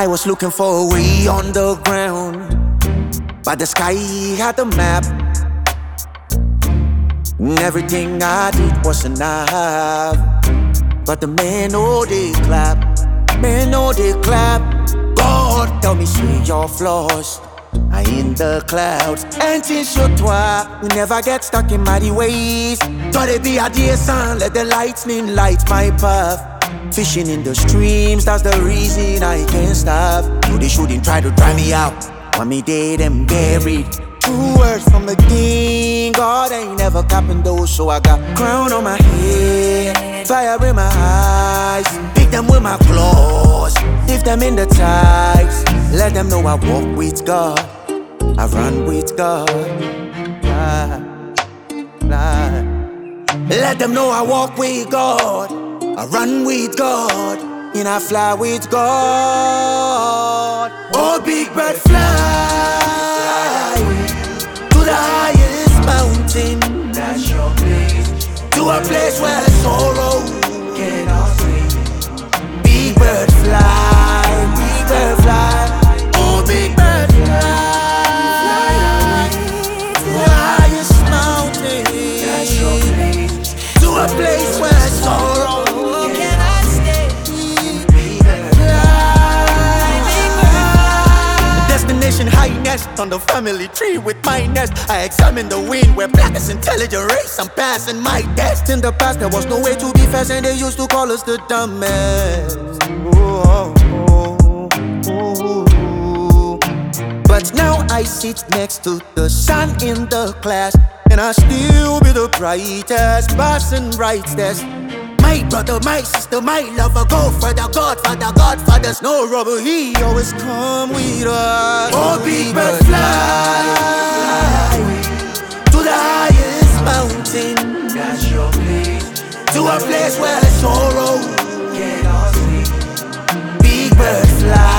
I was looking for a way on the ground, but the sky had the map. And everything I did was enough. But the men know they clap, men know they clap. God tell me see your flaws, I in the clouds. And since your toi, we never get stuck in muddy ways. Thought it be a dear sun, let the lightning light my path. Fishing in the streams, that's the reason I can't stop. No, they shouldn't try to dry me out, want me dead and buried. Two words from the king, God ain't never capping those. So I got crown on my head, fire in my eyes, pick them with my claws, leave them in the tides. Let them know I walk with God, I run with God. Let them know I walk with God, I run with God, and I fly with God. Oh, big bird fly to the highest mountain. That's your place. To a place where sorrow cannot stay. Big bird fly, big bird fly. Oh, big bird fly to the highest mountain. That's your place. To a place where sorrow cannot stay. Big bird fly. Destination high nest on the family tree with my nest. I examine the wind where blackest intelligent race. I'm passing my test. In the past there was no way to be fast, and they used to call us the dumbest. But now I sit next to the sun in the class, and I still be the brightest, passing brightest. My brother, my sister, my lover, go for the Godfather, Godfather's no rubber, he always come with us. Oh, big bird fly to the highest mountain. That's your place. To a place where sorrow cannot sleep. Big bird fly.